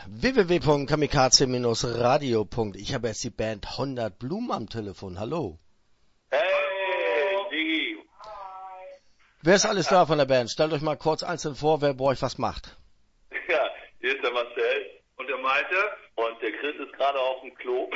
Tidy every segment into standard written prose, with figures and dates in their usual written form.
www.kamikaze-radio. Ich habe jetzt die Band 100 Blumen am Telefon. Hallo. Hey, Digi. Wer ist alles da von der Band? Stellt euch mal kurz einzeln vor, wer bei euch was macht. Ja, hier ist der Marcel und der Malte und der Chris ist gerade auf dem Klo.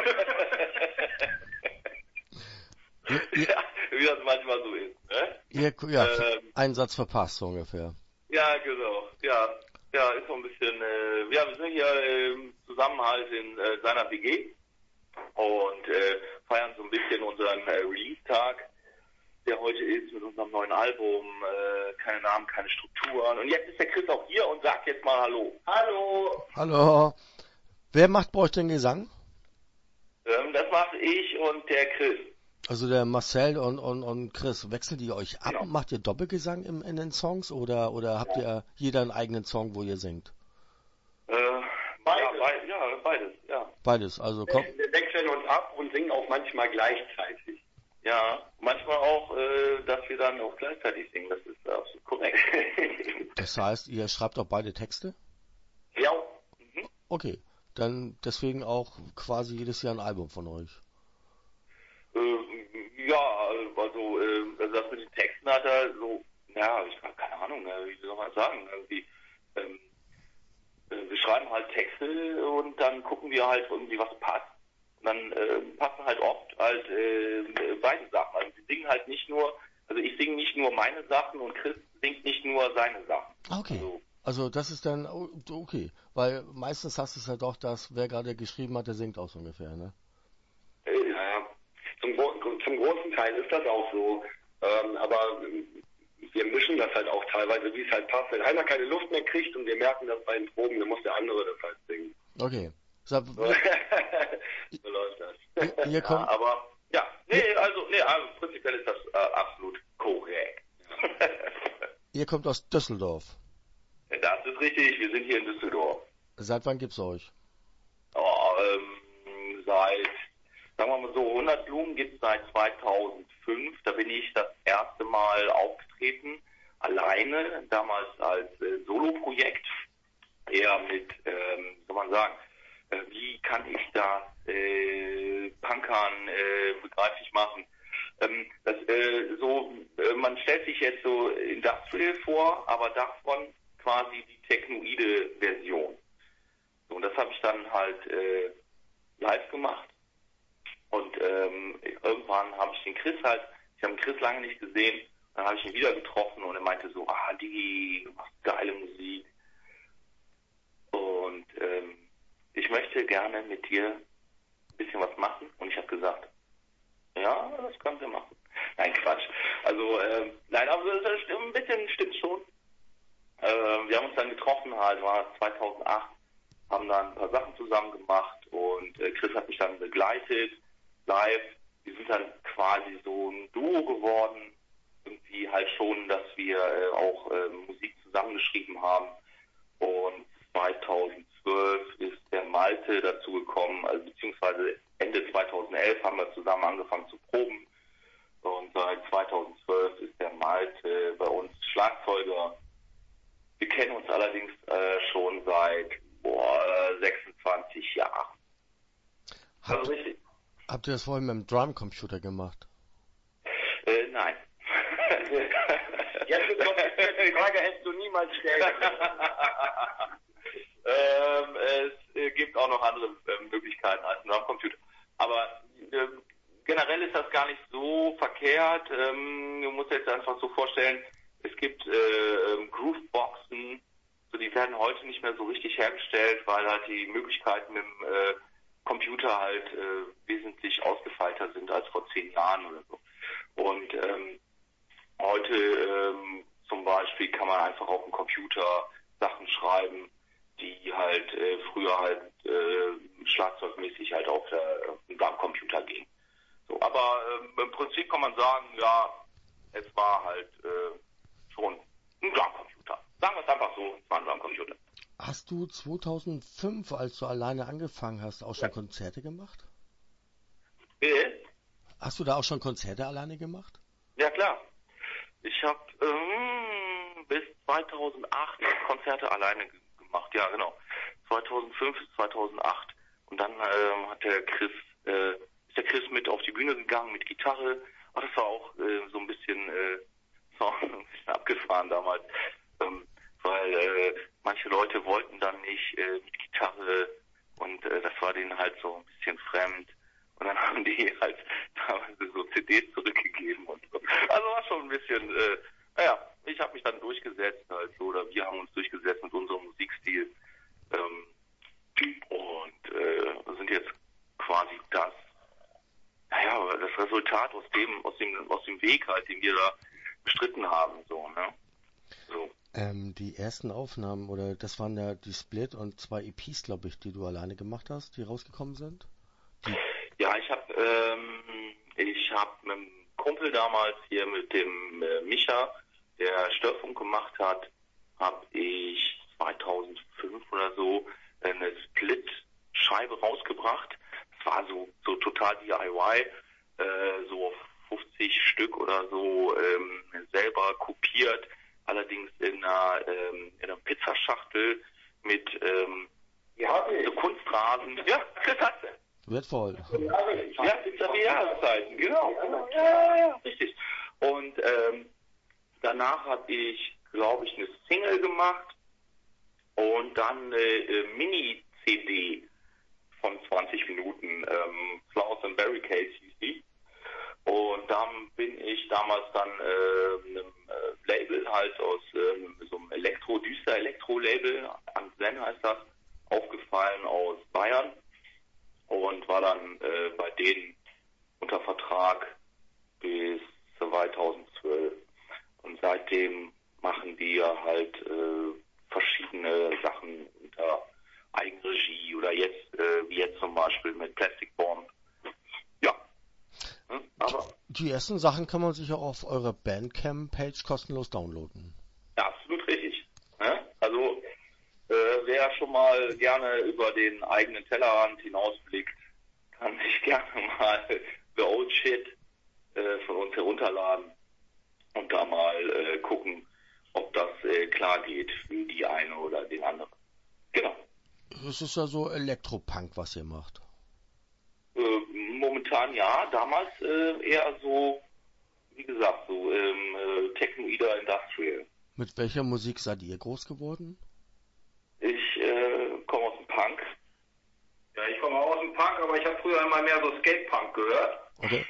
Ja, wie das manchmal so ist, ne? Einen Satz verpasst so ungefähr. Ja, genau. Ja, ist so ein bisschen, wir sind hier zusammen halt in seiner WG und feiern so ein bisschen unseren Release-Tag, der heute ist mit unserem neuen Album, keine Namen, keine Strukturen. Und jetzt ist der Chris auch hier und sagt jetzt mal Hallo. Hallo! Hallo. Wer macht bei euch den Gesang? Das mache ich und der Chris. Also der Marcel und Chris, wechselt ihr euch ab? Genau. Macht ihr Doppelgesang in den Songs oder habt ihr jeder einen eigenen Song, wo ihr singt? Beides, ja. Beides, also kommt. Wir wechseln uns ab und singen auch manchmal gleichzeitig. Ja, manchmal auch, dass wir dann auch gleichzeitig singen, das ist absolut korrekt. Das heißt, ihr schreibt auch beide Texte? Ja. Okay, dann deswegen auch quasi jedes Jahr ein Album von euch. Also das mit den Texten hat er so, ja, ich habe keine Ahnung, wie soll man sagen, irgendwie, wir schreiben halt Texte und dann gucken wir halt irgendwie, was passt. Und dann passen halt oft halt beide Sachen. Also wir singen halt nicht nur, also ich singe nicht nur meine Sachen und Chris singt nicht nur seine Sachen. Okay. Also das ist dann okay, weil meistens hast du es ja doch, dass wer gerade geschrieben hat, der singt auch so ungefähr, ne? Ja, zum großen Teil ist das auch so, aber wir mischen das halt auch teilweise, wie es halt passt. Wenn einer keine Luft mehr kriegt und wir merken das bei den Proben, dann muss der andere das halt singen. Okay. So läuft das. Ihr kommt, Also prinzipiell ist das absolut korrekt. ihr kommt aus Düsseldorf. Das ist richtig, wir sind hier in Düsseldorf. Seit wann gibt's euch? Seit, sagen wir mal so, 100 Blumen gibt es seit 2005. Da bin ich das erste Mal aufgetreten, alleine, damals als Soloprojekt. Eher mit, soll man sagen, wie kann ich das Punkern begreiflich machen? Man stellt sich jetzt so Industrial vor, aber davon quasi die technoide Version. So, und das habe ich dann halt live gemacht. Und irgendwann habe ich den Chris ich habe den Chris lange nicht gesehen, dann habe ich ihn wieder getroffen und er meinte so, Digi, du machst geile Musik. Und ich möchte gerne mit dir ein bisschen was machen. Und ich habe gesagt, ja, das kannst du machen. Nein, Quatsch. Also, nein, aber ein bisschen stimmt schon. Wir haben uns dann getroffen, halt war 2008, haben dann ein paar Sachen zusammen gemacht und Chris hat mich dann begleitet, live. Wir sind dann quasi so ein Duo geworden. Irgendwie halt schon, dass wir auch Musik zusammengeschrieben haben. Und 2012 ist der Malte dazu gekommen, also beziehungsweise Ende 2011 haben wir zusammen angefangen zu proben. Und seit 2012 ist der Malte bei uns Schlagzeuger. Wir kennen uns allerdings schon seit 26 Jahren. Also richtig. Habt ihr das vorhin mit dem Drumcomputer gemacht? Nein. Jetzt ist noch die Frage, hättest du niemals stellen. Es gibt auch noch andere Möglichkeiten als ein Drumcomputer. Aber generell ist das gar nicht so verkehrt. Du musst jetzt einfach so vorstellen, es gibt Grooveboxen, so die werden heute nicht mehr so richtig hergestellt, weil halt die Möglichkeiten mit dem Computer halt wesentlich ausgefeilter sind als vor 10 Jahren oder so. Und heute zum Beispiel kann man einfach auf dem Computer Sachen schreiben, die halt früher halt schlagzeugmäßig halt auf dem Drumcomputer gingen. So, aber im Prinzip kann man sagen, ja, es war halt schon ein Drumcomputer. Sagen wir es einfach so, es war ein Drumcomputer. Hast du 2005, als du alleine angefangen hast, auch schon Konzerte gemacht? Hast du da auch schon Konzerte alleine gemacht? Ja, klar. Ich habe bis 2008 Konzerte alleine gemacht, ja genau. 2005 bis 2008. Und dann ist der Chris mit auf die Bühne gegangen mit Gitarre. Aber das war auch so ein bisschen abgefahren damals, weil manche Leute wollten dann nicht mit Gitarre und das war denen halt so ein bisschen fremd. Und dann haben die halt teilweise so CDs zurückgegeben und so. Also war schon ein bisschen, ich habe mich dann durchgesetzt halt so, oder wir haben uns durchgesetzt mit unserem Musikstil. Und sind jetzt quasi das Resultat aus dem Weg halt, den wir da bestritten haben, so, ne? So. Die ersten Aufnahmen, oder das waren ja die Split und 2 EPs, glaube ich, die du alleine gemacht hast, die rausgekommen sind? Ja, ich habe mit einem Kumpel damals hier, mit dem Micha, der Störfunk gemacht hat, habe ich 2005 oder so eine Split-Scheibe rausgebracht. Das war so total DIY, so auf 50 Stück oder so selber kopiert, allerdings in einer Pizzaschachtel mit so Kunstrasen. Ja, das hat Wertvoll. ja, Pizzeria-Zeiten, genau. Ja, richtig. Und danach habe ich, glaube ich, eine Single gemacht und dann eine Mini-CD von 20 Minuten, Flowers and Barricades hieß die. Und dann bin ich damals dann einem Label halt aus so einem düster Elektro-Label, Anzen heißt das, aufgefallen aus Bayern und war dann bei denen unter Vertrag bis 2012. Und seitdem machen die halt verschiedene Sachen unter Eigenregie oder jetzt, wie jetzt zum Beispiel mit Plastic Bomb. Ja. Aber Die ersten Sachen kann man sich auch auf eurer Bandcamp-Page kostenlos downloaden. ja, absolut richtig. Ne? Also wer schon mal gerne über den eigenen Tellerrand hinausblickt, kann sich gerne mal The Old Shit von uns herunterladen und da mal gucken, ob das klar geht für die eine oder den anderen. Genau. Es ist ja so Elektropunk, was ihr macht. Momentan ja, damals eher so, wie gesagt, so Technoider Industrial. Mit welcher Musik seid ihr groß geworden? Ich komme aus dem Punk. Ja, ich komme auch aus dem Punk, aber ich habe früher immer mehr so Skate-Punk gehört. Okay.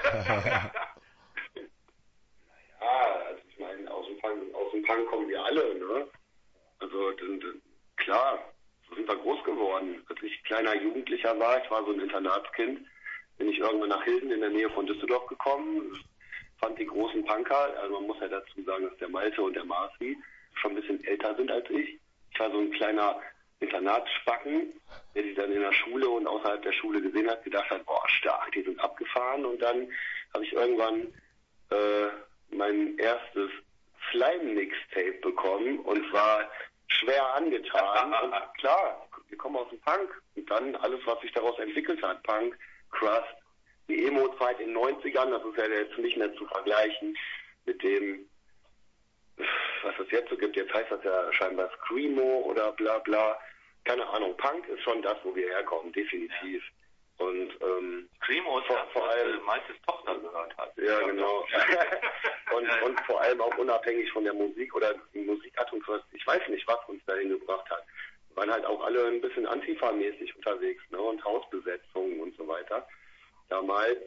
Also ich meine, aus dem Punk kommen wir alle, ne? Also klar, so sind wir groß geworden. Als ich kleiner Jugendlicher war, ich war so ein Internatskind, bin ich irgendwann nach Hilden in der Nähe von Düsseldorf gekommen, fand die großen Punker, also man muss ja dazu sagen, dass der Malte und der Marci schon ein bisschen älter sind als ich. Ich war so ein kleiner Internatsspacken, der sich dann in der Schule und außerhalb der Schule gesehen hat, gedacht hat, boah, stark, die sind abgefahren. Und dann habe ich irgendwann mein erstes Slime-Mixtape bekommen und war schwer angetan. Und klar, wir kommen aus dem Punk. Und dann alles, was sich daraus entwickelt hat, Punk, Crust, die Emo-Zeit in den 90ern, das ist ja jetzt nicht mehr zu vergleichen mit dem, was es jetzt so gibt. Jetzt heißt das ja scheinbar Screamo oder bla bla. Keine Ahnung, Punk ist schon das, wo wir herkommen, definitiv. Und Screamo ist vor allem Maltes Tochter gehört hat. Ja, genau. und vor allem auch unabhängig von der Musik oder die Musikart und was, ich weiß nicht, was uns dahin gebracht hat. Wir waren halt auch alle ein bisschen Antifa-mäßig unterwegs, ne, und Hausbesetzungen und so weiter. Damals,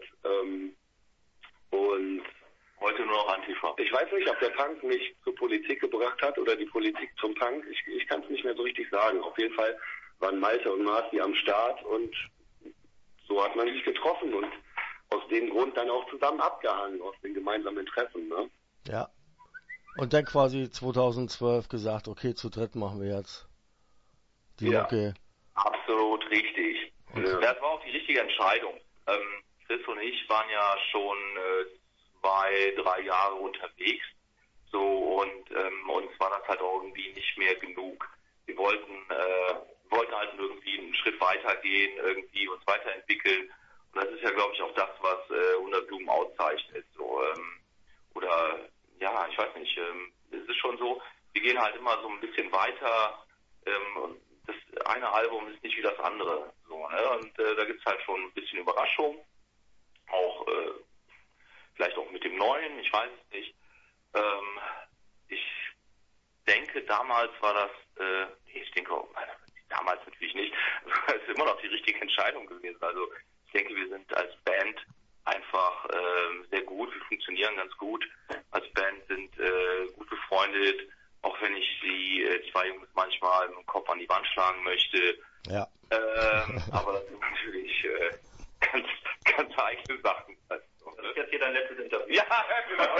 und heute nur noch Antifa. Ich weiß nicht, ob der Punk mich zur Politik gebracht hat oder die Politik zum Punk. Ich kann es nicht mehr so richtig sagen. Auf jeden Fall waren Malte und Marci am Start und so hat man sich getroffen und aus dem Grund dann auch zusammen abgehangen, aus den gemeinsamen Interessen, ne? Ja. Und dann quasi 2012 gesagt, okay, zu dritt machen wir jetzt die Mucke. Absolut richtig. Ja. Das war auch die richtige Entscheidung. Chris und ich waren ja schon 2-3 Jahre unterwegs, so, und uns war das halt irgendwie nicht mehr genug. Wir wollten halt irgendwie einen Schritt weitergehen, irgendwie uns weiterentwickeln. Und das ist ja, glaube ich, auch das, was 100 Blumen auszeichnet. So, oder, ja, ich weiß nicht, es ist schon so, wir gehen halt immer so ein bisschen weiter. Das eine Album ist nicht wie das andere. So, ne? Und da gibt's halt schon ein bisschen Überraschung. Auch vielleicht auch mit dem Neuen, ich weiß es nicht. Ich denke, damals war das, ich denke auch, damals natürlich nicht, es ist immer noch die richtige Entscheidung gewesen. Also ich denke, wir sind als Band einfach sehr gut, wir funktionieren ganz gut. Als Band sind gut befreundet, auch wenn ich die zwei Jungs manchmal mit dem Kopf an die Wand schlagen möchte. Ja. Aber das sind natürlich ganz eigene Sachen. Das ist jetzt hier dein letztes Interview. Ja, genau.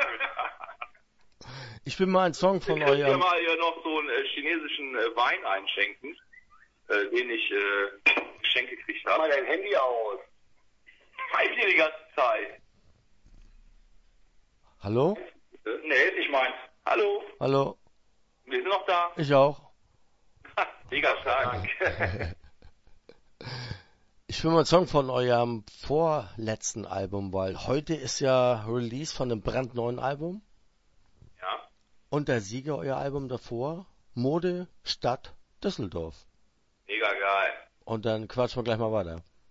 Ich will mal einen Song von Ich könnte dir eurem... mal hier noch so einen chinesischen Wein einschenken, den ich geschenkt gekriegt Mach habe. mal dein Handy aus. Weiß ich die ganze Zeit. Hallo? Nee, ist nicht meins. Hallo, Hallo? wir sind noch da. Ich auch. Mega stark. Ich will mal einen Song von eurem vorletzten Album, weil heute ist ja Release von einem brandneuen Album. Ja. Und der Sieger, euer Album davor, Mode Stadt Düsseldorf. Mega geil. Und dann quatschen wir gleich mal weiter.